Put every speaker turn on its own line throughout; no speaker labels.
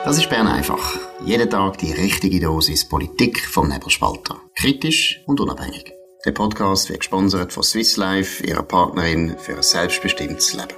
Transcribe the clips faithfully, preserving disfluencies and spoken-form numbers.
Das ist Bern einfach. Jeden Tag die richtige Dosis Politik vom Nebelspalter. Kritisch und unabhängig. Der Podcast wird gesponsert von Swiss Life, ihrer Partnerin für ein selbstbestimmtes Leben.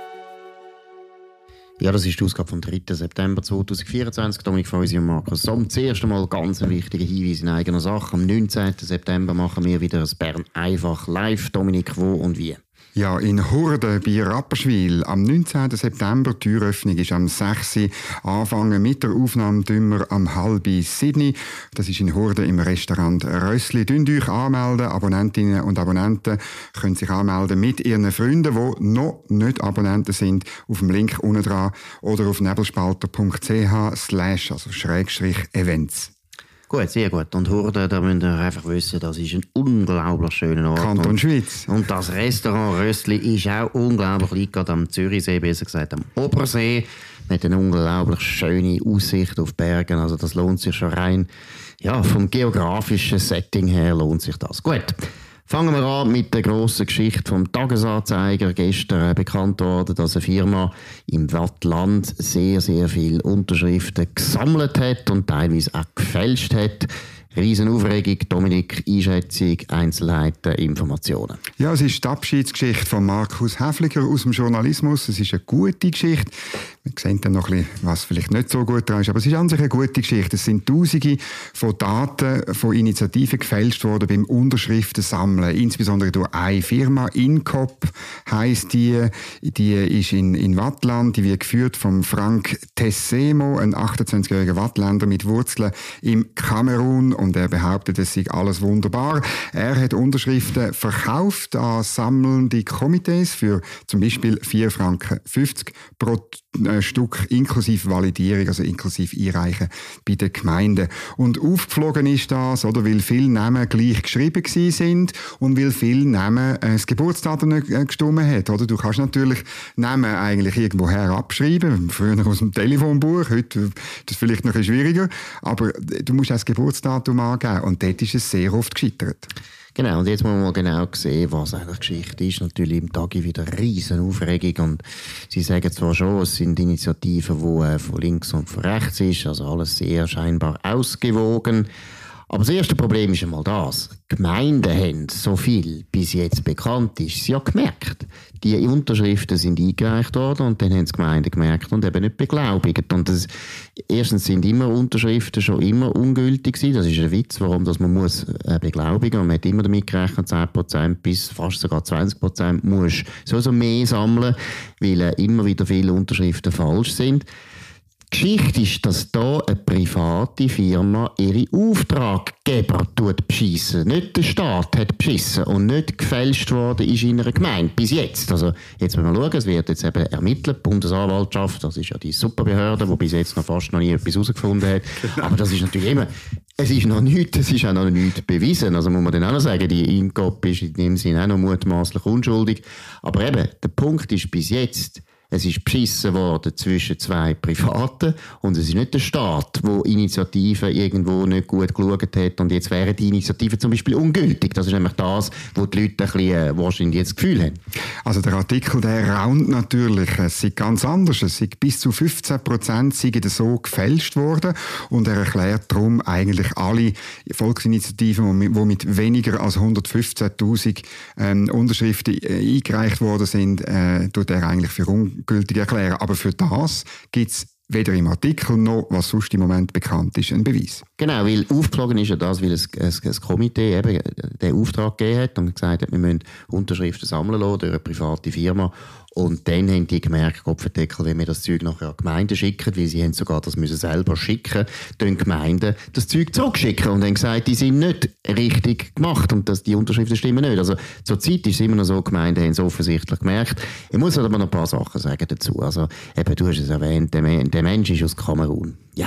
Ja, das ist die Ausgabe vom dritten September zweitausendvierundzwanzig. Dominik Feusi und Markus Somm. Zuerst einmal ganz ein wichtiger Hinweis in eigener Sache. Am neunzehnten September machen wir wieder ein Bern einfach live. Dominik, wo und wie?
Ja, in Hurden bei Rapperswil. Am neunzehnten September, die Türöffnung ist am sechs Uhr. Anfangen mit der Aufnahme dümmer am halb Sydney. Das ist in Hurden im Restaurant Rössli. Dünnt euch anmelden. Abonnentinnen und Abonnenten können sich anmelden mit ihren Freunden, die noch nicht Abonnenten sind, auf dem Link unten dran oder auf nebelspalter.ch slash, also Schrägstrich Events.
Gut, sehr gut. Und Hurden, da müsst ihr einfach wissen, das ist ein unglaublich schöner Ort.
Kanton
und,
Schweiz.
Und das Restaurant Rössli ist auch unglaublich, liegt gerade am Zürichsee, besser gesagt am Obersee, mit einer unglaublich schönen Aussicht auf Bergen. Also das lohnt sich schon rein. Ja, vom geografischen Setting her lohnt sich das. Gut. Fangen wir an mit der grossen Geschichte vom Tagesanzeiger. Gestern bekannt worden, dass eine Firma im Wattland sehr, sehr viele Unterschriften gesammelt hat und teilweise auch gefälscht hat. Riesenaufregung. Dominik, Einschätzung, Einzelheiten, Informationen.
Ja, es ist die Abschiedsgeschichte von Markus Häfliger aus dem Journalismus. Es ist eine gute Geschichte. Wir sehen dann noch ein bisschen, was vielleicht nicht so gut dran ist, aber es ist an sich eine gute Geschichte. Es sind Tausende von Daten von Initiativen gefälscht worden beim Unterschriften sammeln. Insbesondere durch eine Firma, Incop heisst die. Die ist in, in Wattland, die wird geführt von Frank Tessemo, ein achtundzwanzigjähriger Wattländer mit Wurzeln im Kamerun. Und er behauptet, es sei alles wunderbar. Er hat Unterschriften verkauft an sammelnde Komitees für zum Beispiel vier Franken fünfzig pro Stück inklusive Validierung, also inklusive Einreichen bei den Gemeinden. Und aufgeflogen ist das, oder, weil viele Namen gleich geschrieben gewesen sind und weil viele Namen äh, das Geburtsdatum nicht äh, gestimmt hat. Oder? Du kannst natürlich Namen eigentlich irgendwoher abschreiben, früher aus dem Telefonbuch, heute ist das vielleicht noch ein bisschen schwieriger, aber du musst auch das Geburtsdatum angeben und dort ist es sehr oft gescheitert.
Genau, und jetzt muss man mal genau sehen, was eigentlich Geschichte ist. Natürlich im Tag wieder eine riesen Aufregung und sie sagen zwar schon, es sind Initiativen, die äh, von links und von rechts ist, also alles sehr scheinbar ausgewogen. Aber das erste Problem ist einmal das. Gemeinden haben so viel, bis jetzt bekannt ist, sie ja gemerkt. Die Unterschriften sind eingereicht worden und dann haben es Gemeinden gemerkt und eben nicht beglaubigt. Und das, erstens sind immer Unterschriften schon immer ungültig gewesen. Das ist ein Witz, warum das man muss äh, beglaubigen. Und man hat immer damit gerechnet, zehn Prozent bis fast sogar zwanzig Prozent muss sowieso mehr sammeln, weil äh, immer wieder viele Unterschriften falsch sind. Die Geschichte ist, dass hier eine private Firma ihre Auftraggeber beschissen. Nicht der Staat hat beschissen und nicht gefälscht worden ist in einer Gemeinde. Bis jetzt. Also, jetzt müssen wir schauen, es wird jetzt eben ermittelt. Die Bundesanwaltschaft, das ist ja die Superbehörde, die bis jetzt noch fast noch nie etwas herausgefunden hat. Genau. Aber das ist natürlich immer, es ist noch nichts, es ist auch noch nichts bewiesen. Also muss man dann auch noch sagen, die Incop ist in dem Sinne auch noch mutmaßlich unschuldig. Aber eben, der Punkt ist bis jetzt, es ist beschissen worden zwischen zwei Privaten und es ist nicht der Staat, der Initiativen irgendwo nicht gut geschaut hat und jetzt wären die Initiativen zum Beispiel ungültig. Das ist nämlich das, wo die Leute ein bisschen, äh, wahrscheinlich jetzt das Gefühl haben.
Also der Artikel, der raunt natürlich. Es ist ganz anders. Es ist bis zu fünfzehn Prozent sind so gefälscht worden und er erklärt darum eigentlich alle Volksinitiativen, die mit weniger als hundertfünfzehntausend ähm, Unterschriften äh, eingereicht worden sind, äh, tut er eigentlich für ungültig erklären. Aber für das gibt es weder im Artikel noch, was sonst im Moment bekannt ist, einen Beweis.
Genau, weil aufgeflogen ist ja das, weil ein, ein, ein Komitee eben den Auftrag gegeben hat und gesagt hat, wir müssen Unterschriften sammeln lassen durch eine private Firma. Und dann haben die gemerkt, Kopfendeckel, wenn wir das Zeug nachher an Gemeinden schicken, weil sie haben sogar das müssen selber schicken, dann Gemeinden das Zeug zurückschicken und haben gesagt, die sind nicht richtig gemacht und dass die Unterschriften stimmen nicht. Also zur Zeit ist es immer noch so, Gemeinden haben es offensichtlich gemerkt. Ich muss aber noch ein paar Sachen sagen dazu. Also eben, du hast es erwähnt, der, der Mensch ist aus Kamerun. Ja.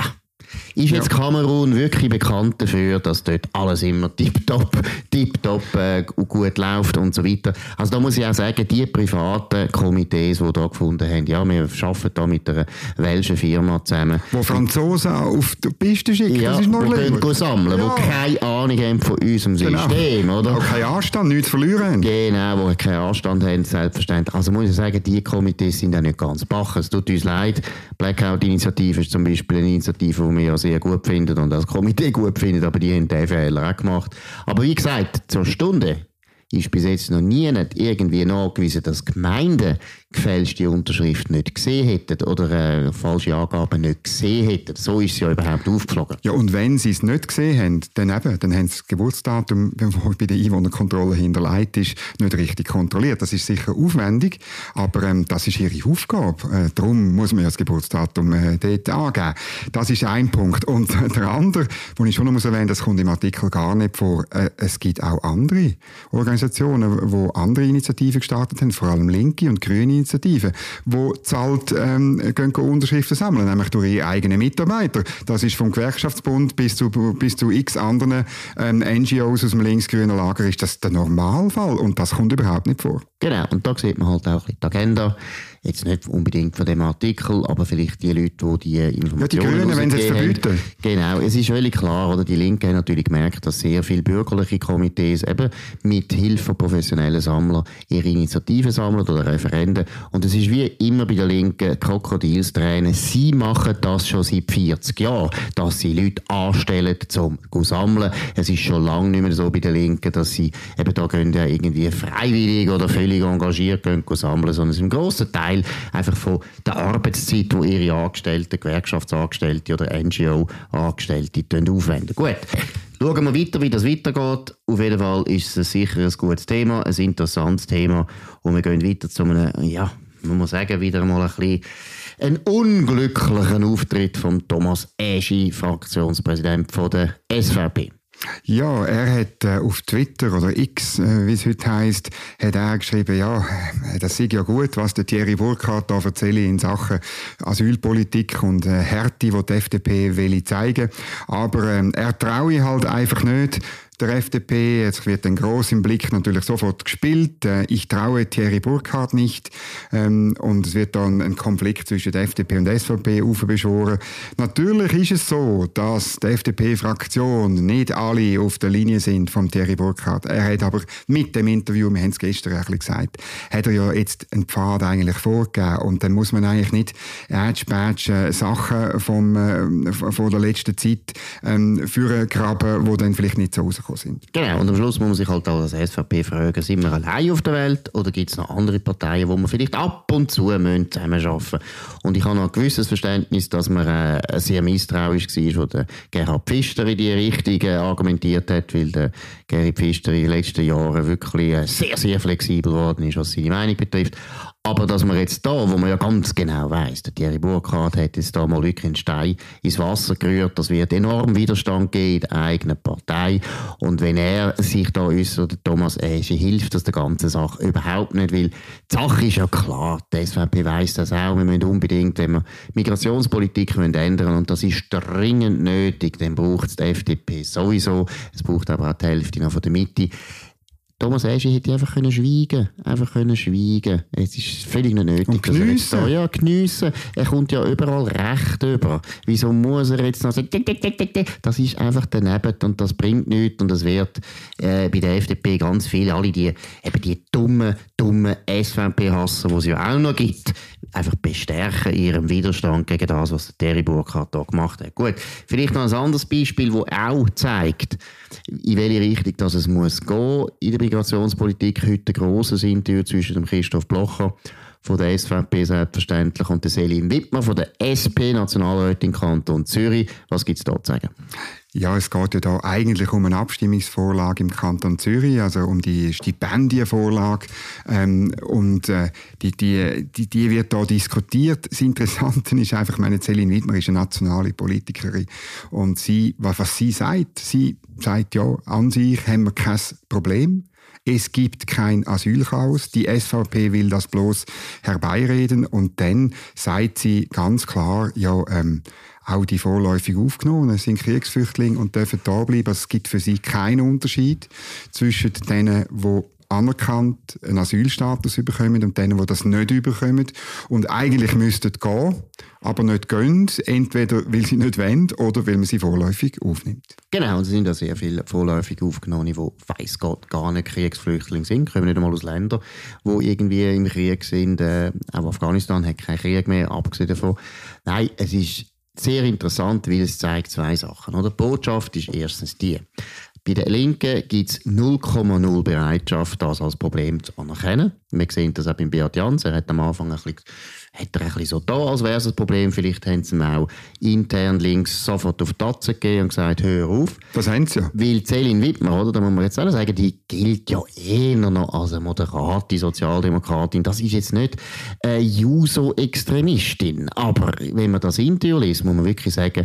Ist jetzt
ja.
Kamerun wirklich bekannt dafür, dass dort alles immer tipptopp, tipptopp äh, gut läuft und so weiter? Also da muss ich auch sagen, die privaten Komitees, die da gefunden haben, ja, wir arbeiten da mit einer welschen Firma zusammen.
Wo Franzosen auf die Piste schicken,
ja,
das ist noch
die gehen go sammeln,
ja.
die keine Ahnung haben von unserem
genau.
System, oder?
Auch keinen Anstand, nichts zu verlieren haben.
Genau, die keinen Anstand haben, selbstverständlich. Also muss ich sagen, die Komitees sind auch nicht ganz bachen. Es tut uns leid. Blackout-Initiative ist zum Beispiel eine Initiative, die wir ja sehr gut finden und das Komitee gut finden, aber die haben den Fehler auch gemacht. Aber wie gesagt, zur Stunde ist bis jetzt noch nie nicht irgendwie nachgewiesen, dass Gemeinden gefälschte Unterschrift nicht gesehen hätten oder äh, falsche Angaben nicht gesehen hätten. So ist es ja überhaupt aufgeflogen.
Ja, und wenn sie es nicht gesehen haben, dann eben, dann haben sie das Geburtsdatum, das bei der Einwohnerkontrolle hinterlegt ist, nicht richtig kontrolliert. Das ist sicher aufwendig, aber ähm, das ist ihre Aufgabe. Äh, darum muss man ja das Geburtsdatum äh, dort angeben. Das ist ein Punkt. Und der andere, den ich schon noch erwähnen muss, das kommt im Artikel gar nicht vor, äh, es gibt auch andere Organisationen, die andere Initiativen gestartet haben, vor allem linke und grüne Initiativen, die zahlt, ähm, gehen Unterschriften sammeln, nämlich durch ihre eigenen Mitarbeiter. Das ist vom Gewerkschaftsbund bis zu, bis zu x anderen ähm, N G Os aus dem linksgrünen Lager ist das der Normalfall und das kommt überhaupt nicht vor.
Genau, und da sieht man halt auch die Agenda. Jetzt nicht unbedingt von dem Artikel, aber vielleicht die Leute, die die Informationen...
Ja, die Grünen, wenn sie es verbieten.
Genau, es ist völlig klar, oder? Die Linken haben natürlich gemerkt, dass sehr viele bürgerliche Komitees eben mit Hilfe von professionellen Sammlern ihre Initiativen sammeln oder Referenden. Und es ist wie immer bei der Linken Krokodilstränen. Sie machen das schon seit vierzig Jahren, dass sie Leute anstellen, um zu sammeln. Es ist schon lange nicht mehr so bei der Linken, dass sie eben da gehen ja irgendwie freiwillig oder völlig engagiert gehen, gehen sammeln, sondern es ist im grossen Teil einfach von der Arbeitszeit, die ihre Angestellten, Gewerkschaftsangestellte oder N G O-Angestellte aufwenden. Gut, schauen wir weiter, wie das weitergeht. Auf jeden Fall ist es sicher ein gutes Thema, ein interessantes Thema. Und wir gehen weiter zu einem, ja, man muss sagen, wieder mal ein bisschen einen unglücklichen Auftritt von Thomas Eschi, Fraktionspräsident von der S V P.
Ja, er hat äh, auf Twitter oder X, äh, wie es heute heisst, hat er geschrieben, ja, das sei ja gut, was der Thierry Burkhardt da erzähle in Sachen Asylpolitik und äh, Härte, die die F D P will zeigen. Aber äh, er traue halt einfach nicht der F D P. Jetzt wird dann gross im Blick natürlich sofort gespielt. Äh, ich traue Thierry Burkhardt nicht. Ähm, und es wird dann ein Konflikt zwischen der F D P und der S V P aufbeschworen. Natürlich ist es so, dass die F D P-Fraktion nicht alle auf der Linie sind vom Thierry Burkhardt. Er hat aber mit dem Interview, wir haben es gestern ein bisschen gesagt, hat er ja jetzt einen Pfad eigentlich vorgegeben. Und dann muss man eigentlich nicht Ätsch-Bätsch äh, Sachen vom, äh, von der letzten Zeit ähm, für graben, die dann vielleicht nicht so rauskommen sind.
Genau, und am Schluss muss man sich halt auch als S V P fragen, sind wir allein auf der Welt oder gibt es noch andere Parteien, wo wir vielleicht ab und zu zusammenarbeiten müssen? Und ich habe noch ein gewisses Verständnis, dass man äh, sehr misstrauisch war, wo der Gerhard Pfister in die Richtung äh, argumentiert hat, weil der Gerhard Pfister in den letzten Jahren wirklich äh, sehr, sehr flexibel geworden ist, was seine Meinung betrifft. Aber dass man jetzt da, wo man ja ganz genau weiss, der Thierry Burkhardt hat jetzt da mal wirklich einen Stein ins Wasser gerührt, das wird enorm Widerstand geben in der eigenen Partei. Und wenn er sich da äußert, Thomas Eschi, hilft das der ganzen Sache überhaupt nicht, weil die Sache ist ja klar, die S V P weiss das auch, wir müssen unbedingt, wenn wir Migrationspolitik ändern wollen, und das ist dringend nötig, dann braucht es die F D P sowieso, es braucht aber auch die Hälfte noch von der Mitte. Thomas Eschi hätte einfach können schweigen, einfach können schweigen. Es ist völlig nicht nötig.
Und geniessen.
Da, ja, geniessen. Er kommt ja überall recht über. Wieso muss er jetzt noch sagen, das ist einfach daneben und das bringt nichts und das wird äh, bei der F D P ganz viele, alle die, eben die dummen, dummen S V P-Hasser, die es ja auch noch gibt, einfach bestärken in ihrem Widerstand gegen das, was der Thierry Burkhardt da gemacht hat. Gut, vielleicht noch ein anderes Beispiel, das auch zeigt, in welche Richtung dass es muss gehen in der Migrationspolitik. Heute eine grosse Interview zwischen dem Christoph Blocher von der S V P selbstverständlich und der Selin Wittmer von der S P, Nationalrätin Kanton Zürich. Was gibt es da zu sagen?
Ja, es geht ja da eigentlich um eine Abstimmungsvorlage im Kanton Zürich, also um die Stipendienvorlage. Ähm, und äh, die, die, die, die wird da diskutiert. Das Interessante ist einfach, meine Selin Wittmer ist eine nationale Politikerin. Und sie, was sie sagt, sie sagt ja, an sich haben wir kein Problem. es gibt kein Asylchaos, die S V P will das bloß herbeireden und dann sagt sie ganz klar, ja, ähm, auch die vorläufig Aufgenommenen sind Kriegsflüchtlinge und dürfen da bleiben. Es gibt für sie keinen Unterschied zwischen denen, die anerkannt einen Asylstatus bekommen und denen, die das nicht bekommen. Und eigentlich müssten gehen, aber nicht gehen, entweder weil sie nicht wollen oder weil man sie vorläufig aufnimmt.
Genau, und es sind ja sehr viele vorläufig Aufgenommene, die weiss Gott gar nicht Kriegsflüchtlinge sind, kommen nicht einmal aus Ländern, die irgendwie im Krieg sind. Äh, auch Afghanistan hat keinen Krieg mehr, abgesehen davon. Nein, es ist sehr interessant, weil es zeigt zwei Sachen. Oder? Die Botschaft ist erstens die: Bei den Linken gibt es null Komma null Bereitschaft, das als Problem zu anerkennen. Wir sehen das auch beim Beat Jans. Er hat am Anfang ein bisschen, hat er ein bisschen so da, als wäre es ein Problem. Vielleicht haben sie ihm auch intern links sofort auf die Tatze gegeben und gesagt, hör auf.
Das haben sie ja.
Weil Céline Wittmer, oder, da muss man jetzt auch sagen, die gilt ja eher noch als eine moderate Sozialdemokratin. Das ist jetzt nicht eine Juso-Extremistin. Aber wenn man das Interview liest, muss man wirklich sagen,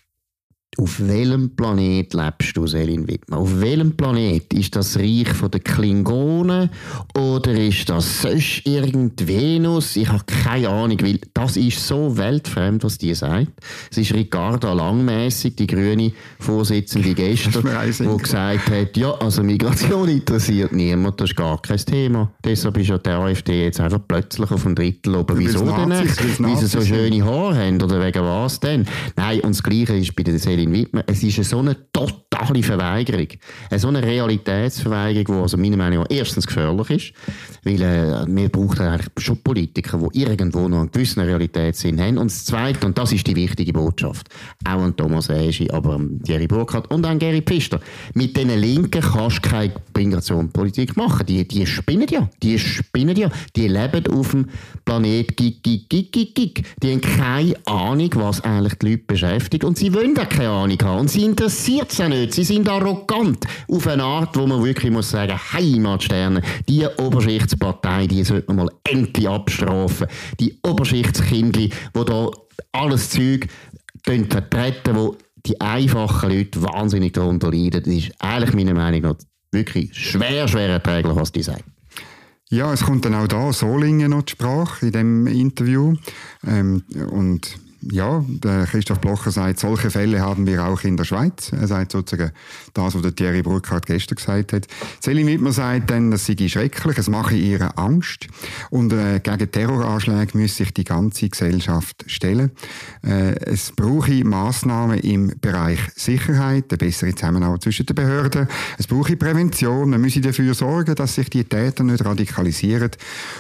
auf welchem Planet lebst du, Céline Wittmer? Auf welchem Planet? Ist das Reich der Klingonen oder ist das sonst irgend Venus? Ich habe keine Ahnung, weil das ist so weltfremd, was die sagt. Es ist Ricarda Langmässig, die grüne Vorsitzende gestern, die gesagt hat, ja, also Migration interessiert niemand, das ist gar kein Thema. Deshalb ist ja der AfD jetzt einfach plötzlich auf ein Drittel oben. Wieso denn nicht? Weil sie so schöne Haare haben oder wegen was denn? Nein, und das Gleiche ist bei der Céline Wittmer. Es ist so eine totale Verweigerung. So eine Realitätsverweigerung, die also meiner Meinung nach erstens gefährlich ist, weil äh, wir brauchen eigentlich schon Politiker, die irgendwo noch einen gewissen Realitätssinn haben. Und das Zweite, und das ist die wichtige Botschaft, auch an Thomas Eschi, aber an Thierry Burkhardt und an Geri Pfister. Mit diesen Linken kannst du keine Migrationspolitik machen. Die, die spinnen ja. Die spinnen ja. Die leben auf dem Planet Gig, Gig, Gig, Gig, Gig. Die haben keine Ahnung, was eigentlich die Leute beschäftigt. Und sie wollen auch keine Ahnung haben. Und sie interessiert es auch nicht. Sie sind arrogant. Auf eine Art, wo man wirklich muss sagen, Heimatsterne, die Oberschichtspartei, die sollte man mal endlich abstrafen. Die Oberschichtskindli, die da alles Zeug vertreten, wo die einfachen Leute wahnsinnig darunter leiden. Das ist eigentlich meiner Meinung nach wirklich schwer, schwer erträglich, was die sagen.
Ja, es kommt dann auch da Solingen noch zur Sprache in dem Interview. Ähm, und ja, der Christoph Blocher sagt, solche Fälle haben wir auch in der Schweiz. Er sagt sozusagen das, was der Thierry Burkhardt gestern gesagt hat. Céline Wittmer sagt dann, das sei schrecklich, es mache ihr Angst. Und äh, gegen Terroranschläge müsse sich die ganze Gesellschaft stellen. Äh, es brauche Massnahmen im Bereich Sicherheit, eine bessere Zusammenarbeit zwischen den Behörden. Es brauche Prävention, man müsse dafür sorgen, dass sich die Täter nicht radikalisieren.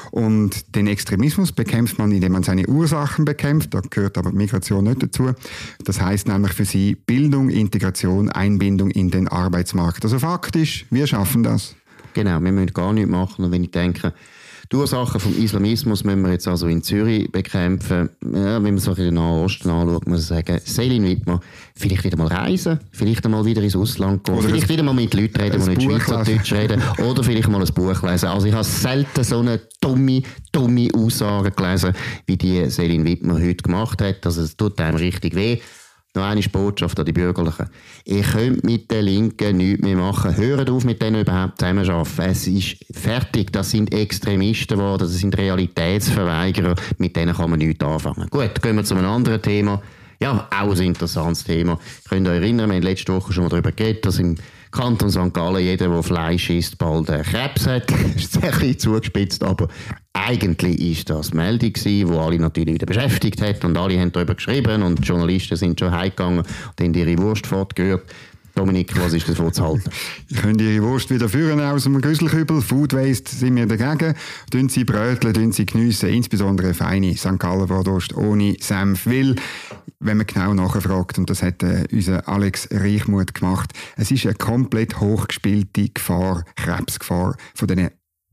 Und den Extremismus bekämpft man, indem man seine Ursachen bekämpft. Da gehört aber Migration nicht dazu. Das heisst nämlich für sie Bildung, Integration, Einbindung in den Arbeitsmarkt. Also faktisch, wir schaffen das.
Genau, wir müssen gar nichts machen. Und wenn ich denke, die Ursachen vom Islamismus müssen wir jetzt also in Zürich bekämpfen. Ja, wenn man so in den Nahen Osten anschaut, muss man sagen, Céline Wittmer, vielleicht wieder mal reisen, vielleicht einmal wieder ins Ausland gehen, oder vielleicht wieder mal mit Leuten reden, die nicht Schweizerdeutsch reden, oder vielleicht mal ein Buch lesen. Also ich habe selten so eine dumme, dumme Aussage gelesen, wie die Céline Wittmer heute gemacht hat. Also es tut einem richtig weh. Noch eine Botschaft an die Bürgerlichen. Ihr könnt mit den Linken nichts mehr machen. Hört auf, mit denen überhaupt zusammenzuarbeiten. Es ist fertig. Das sind Extremisten geworden. Das sind Realitätsverweigerer. Mit denen kann man nichts anfangen. Gut, gehen wir zu einem anderen Thema. Ja, auch ein interessantes Thema. Ich könnt euch erinnern, wir haben letzte Woche schon mal darüber geredet, dass im Kanton Sankt Gallen jeder, der Fleisch isst, bald Krebs hat. Das ist ein bisschen zugespitzt, aber eigentlich war das eine Meldung, die alle natürlich wieder beschäftigt hat und alle haben darüber geschrieben und die Journalisten sind schon heimgegangen und haben ihre Wurst fortgerührt. Dominik, was ist davon zu halten?
Ich könnte Ihre Wurst wieder führen aus dem Güsselkübel. Food Waste sind wir dagegen. Dünn Sie bröteln, dünn Sie geniessen, insbesondere feine Sankt Gallen Bratwurst ohne Senf. Weil, wenn man genau nachfragt, und das hat äh, unser Alex Reichmuth gemacht, es ist eine komplett hochgespielte Gefahr, Krebsgefahr von diesen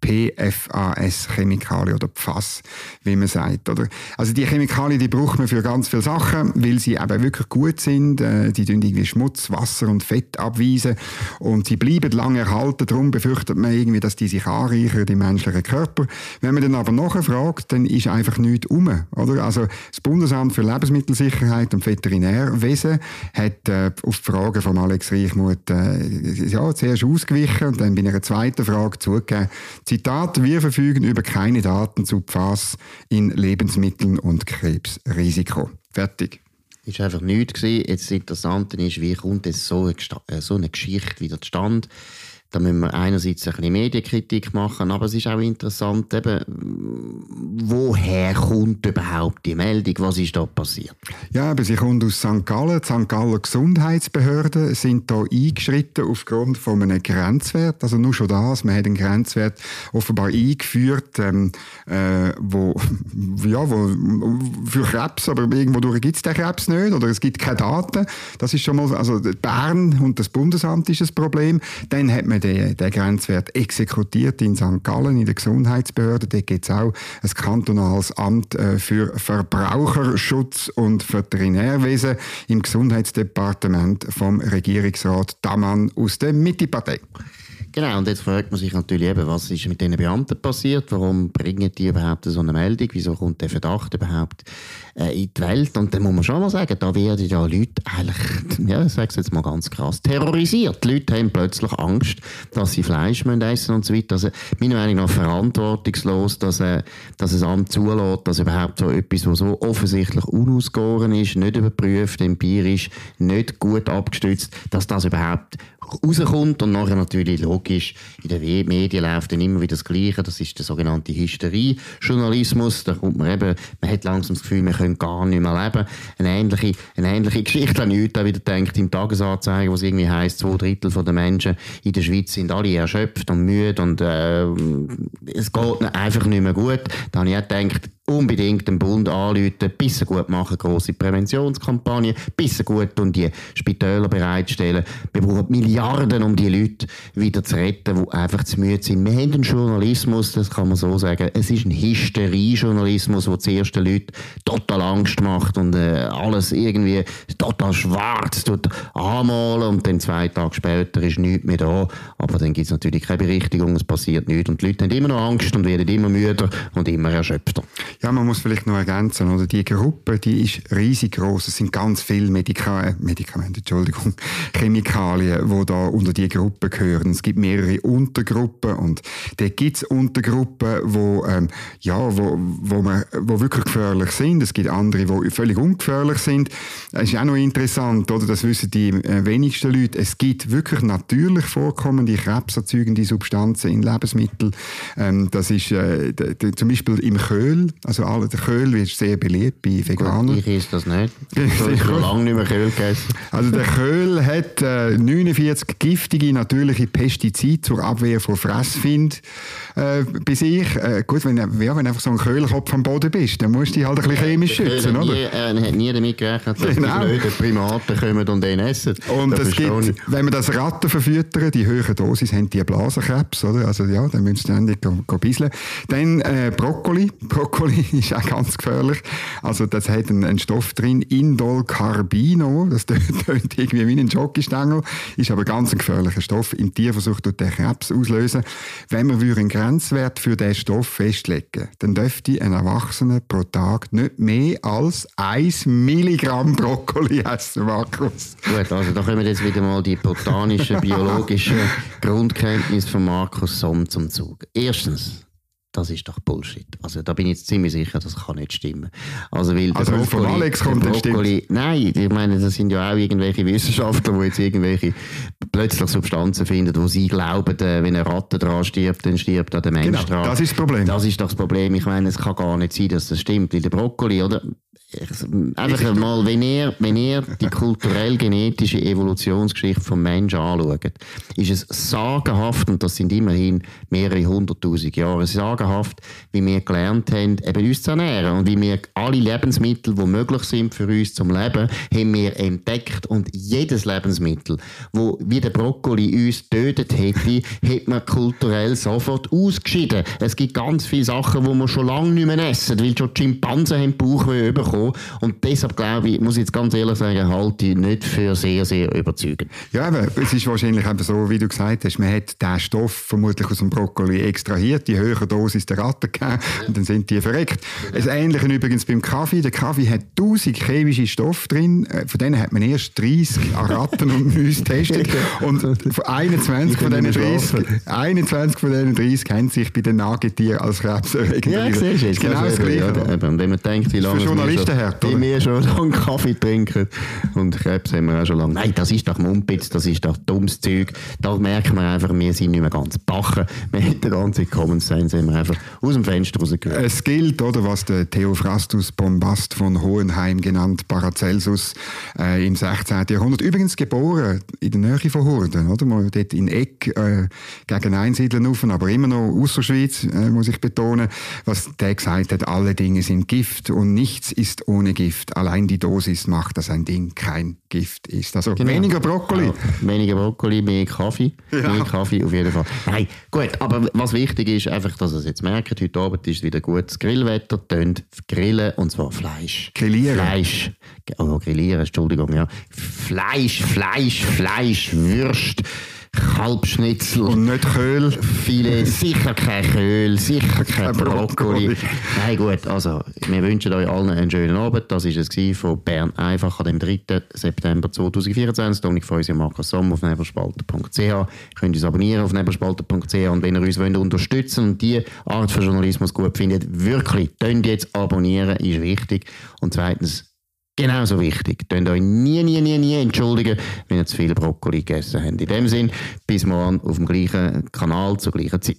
P F A S-Chemikalien oder P F A S, wie man sagt. Oder? Also die Chemikalien, die braucht man für ganz viele Sachen, weil sie eben wirklich gut sind. Die tun irgendwie Schmutz, Wasser und Fett abweisen und sie bleiben lange erhalten. Darum befürchtet man irgendwie, dass die sich anreichern im menschlichen Körper. Wenn man dann aber nachfragt, dann ist einfach nichts um. Oder? Also das Bundesamt für Lebensmittelsicherheit und Veterinärwesen hat äh, auf die Frage von Alex Reichmuth äh, ja, zuerst ausgewichen und dann bei einer zweiten Frage zugegeben. Zitat: Wir verfügen über keine Daten zu P F A S in Lebensmitteln und Krebsrisiko. Fertig.
Es war einfach nichts gewesen. Jetzt das Interessante ist, wie kommt jetzt so eine, so eine Geschichte wieder zustande? Da müssen wir einerseits ein bisschen Medienkritik machen, aber es ist auch interessant, eben, woher kommt überhaupt die Meldung? Was ist da passiert?
Ja, aber sie kommt aus Sankt Gallen. Die Sankt Galler Gesundheitsbehörden sind da eingeschritten aufgrund von einem Grenzwert. Also nur schon das, man hat einen Grenzwert offenbar eingeführt, ähm, äh, wo, ja, wo, für Krebs, aber irgendwo gibt es den Krebs nicht oder es gibt keine Daten. Das ist schon mal, also Bern und das Bundesamt ist das Problem. Dann hat man den, den Grenzwert exekutiert in Sankt Gallen, in der Gesundheitsbehörde. Dort gibt es auch ein kantonales Amt äh, für Verbraucherschutz und Veterinärwesen im Gesundheitsdepartement vom Regierungsrat Damann aus der Mitte-Partei.
Genau, und jetzt fragt man sich natürlich eben, was ist mit diesen Beamten passiert? Warum bringen die überhaupt so eine Meldung? Wieso kommt der Verdacht überhaupt äh, in die Welt? Und dann muss man schon mal sagen, da werden ja Leute eigentlich, ja, ich sage es jetzt mal ganz krass, terrorisiert. Die Leute haben plötzlich Angst, dass sie Fleisch essen müssen und so weiter. Also, meiner Meinung nach verantwortungslos, dass, äh, dass es Amt zulässt, dass überhaupt so etwas, was so offensichtlich unausgegoren ist, nicht überprüft, empirisch, nicht gut abgestützt, dass das überhaupt rauskommt und nachher natürlich logisch, in den Medien läuft dann immer wieder das Gleiche, das ist der sogenannte Hysterie-Journalismus, da kommt man eben, man hat langsam das Gefühl, wir können gar nicht mehr leben. Eine ähnliche, eine ähnliche Geschichte habe ich heute auch wieder gedacht, im Tagesanzeiger, wo es irgendwie heisst, zwei Drittel der Menschen in der Schweiz sind alle erschöpft und müde und äh, es geht einfach nicht mehr gut. Da habe ich auch gedacht, unbedingt den Bund anrufen, bisschen gut machen, grosse Präventionskampagnen, bisschen gut und die Spitäler bereitstellen. Wir brauchen Milliarden, um die Leute wieder zu retten, die einfach zu müde sind. Wir haben einen Journalismus, das kann man so sagen, es ist ein Hysterie-Journalismus, der zuerst den Leuten total Angst macht und äh, alles irgendwie total schwarz tut anmalen und dann zwei Tage später ist nichts mehr da. Aber dann gibt es natürlich keine Berichtigung, es passiert nichts und die Leute haben immer noch Angst und werden immer müder und immer erschöpfter.
Ja, man muss vielleicht noch ergänzen, oder? Die Gruppe, die ist riesig groß. Es sind ganz viele Medika- Medikamente, Entschuldigung, Chemikalien, die da unter die Gruppe gehören. Es gibt mehrere Untergruppen und da gibt es Untergruppen, wo, ähm, ja, wo, wo, man, wo wirklich gefährlich sind. Es gibt andere, die völlig ungefährlich sind. Das ist auch noch interessant, oder? Das wissen die äh, wenigsten Leute. Es gibt wirklich natürlich vorkommende krebserzeugende Substanzen in Lebensmitteln. Ähm, das ist äh, d- d- zum Beispiel im Köhl. Also alle, der Köhl ist sehr beliebt bei Veganern.
Gut, ich esse das nicht. Ich habe schon lange nicht mehr Köhl gegessen.
Also der Köhl hat äh, neunundvierzig giftige natürliche Pestizide zur Abwehr von Fressfind äh, bei sich. Äh, gut, wenn, ja, wenn du einfach so ein Köhlkopf am Boden bist, dann musst du dich halt ein bisschen chemisch
der
schützen,
Köhl
oder?
Nie, er hat nie damit gerechnet, dass
Genau.
die blöden Primaten kommen und den essen.
Und
das
es gibt,
ich.
wenn wir das Ratten verfüttern, die höhere Dosis haben die Blasenkrebs, oder? Also ja, dann müssen sie ständig go, go bisseln. Dann äh, Brokkoli. Brokkoli ist auch ganz gefährlich. Also das hat einen, einen Stoff drin, Indolcarbino. Das tönt irgendwie wie ein Jockeystängel, ist aber ganz ein gefährlicher Stoff. Im Tierversuch tut der Krebs auslösen. Wenn man einen Grenzwert für diesen Stoff festlegen, dann dürfte ein Erwachsener pro Tag nicht mehr als ein Milligramm Brokkoli essen, Markus.
Gut, also da kommen jetzt wieder mal die botanischen, biologischen Grundkenntnisse von Markus Somm zum Zug. Erstens, das ist doch Bullshit. Also da bin ich jetzt ziemlich sicher, das kann nicht stimmen. Also, weil
also
der
von
Brokkoli,
Alex kommt,
der
dann
Brokkoli,
stimmt.
Nein, ich meine, das sind ja auch irgendwelche Wissenschaftler, die jetzt irgendwelche plötzlich Substanzen finden, wo sie glauben, wenn eine Ratte dran stirbt, dann stirbt auch der Mensch
Genau,
dran.
das ist das Problem.
Das ist doch das Problem. Ich meine, es kann gar nicht sein, dass das stimmt. Weil der Brokkoli, oder? einfach mal, wenn ihr, wenn ihr die kulturell-genetische Evolutionsgeschichte vom Menschen anschaut, ist es sagenhaft, und das sind immerhin mehrere hunderttausend Jahre, sagenhaft, wie wir gelernt haben, eben uns zu ernähren und wie wir alle Lebensmittel, die möglich sind für uns zum Leben, haben wir entdeckt, und jedes Lebensmittel, wo wie der Brokkoli uns tötet hätte, hat man kulturell sofort ausgeschieden. Es gibt ganz viele Sachen, die wir schon lange nicht mehr essen, weil schon die Schimpansen haben Bauchweh bekommen. Und deshalb glaube ich, muss ich jetzt ganz ehrlich sagen, halte ich nicht für sehr, sehr überzeugend.
Ja, aber es ist wahrscheinlich eben so, wie du gesagt hast, man hat diesen Stoff vermutlich aus dem Brokkoli extrahiert, die höhere Dosis der Ratten gegeben, und dann sind die verreckt. Das Ähnliche übrigens beim Kaffee. Der Kaffee hat tausend chemische Stoffe drin, von denen hat man erst dreissig an Ratten und Mäusen getestet. Und einundzwanzig von diesen dreißig, einundzwanzig von diesen dreißig haben sich bei den Nagetieren als krebserregend.
Ja, siehst du,
genau das Gleiche.
Ja, eben, wenn man denkt, wie lange wir, wir schon lange Kaffee trinken und Krebs haben wir auch schon lange. Nein, das ist doch Mumpitz, das ist doch dummes Zeug. Da merken wir einfach, wir sind nicht mehr ganz bachen. Wir haben den ganzen Common Sense haben wir einfach aus dem Fenster rausgehört.
Es gilt, oder, was der Theophrastus Bombast von Hohenheim genannt, Paracelsus, äh, im sechzehnten Jahrhundert. Übrigens geboren in der Nähe von Hurden, oder? Mal dort in Eck äh, gegen Einsiedeln rauf, aber immer noch ausser Schweiz, äh, muss ich betonen. Was der gesagt hat, alle Dinge sind Gift und nichts ist ohne Gift. Allein die Dosis macht, dass ein Ding kein Gift ist. Also genau. Weniger Brokkoli.
Ja, weniger Brokkoli, mehr Kaffee. Ja. Mehr Kaffee auf jeden Fall. Nein, gut, aber was wichtig ist, einfach, dass ihr es jetzt merkt, heute Abend ist wieder gutes Grillwetter, tönt grillen, und zwar Fleisch.
Grillieren.
Fleisch. Oh, grillieren, Entschuldigung, ja. Fleisch, Fleisch, Fleisch, Würst. Kalbschnitzel.
Und nicht Köhl.
Filet, sicher kein Köhl, sicher kein Brokkoli. Brokkoli. Nein, gut, also, wir wünschen euch allen einen schönen Abend. Das war es von Bern einfach an dem dritten September zweitausendvierundzwanzig. Dominik Feusi und Markus Sommer auf nebelspalter punkt c h. Ihr könnt uns abonnieren auf nebelspalter punkt c h, und wenn ihr uns wollt unterstützen und diese Art von Journalismus gut findet, wirklich, könnt jetzt abonnieren, ist wichtig. Und zweitens, genauso wichtig. Könnt euch nie, nie, nie, nie entschuldigen, wenn ihr zu viel Brokkoli gegessen habt. In dem Sinn, bis morgen auf dem gleichen Kanal zur gleichen Zeit.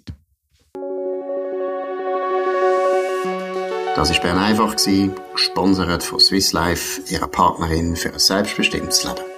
Das war Bern einfach, gesponsert von Swiss Life, ihrer Partnerin für ein selbstbestimmtes Leben.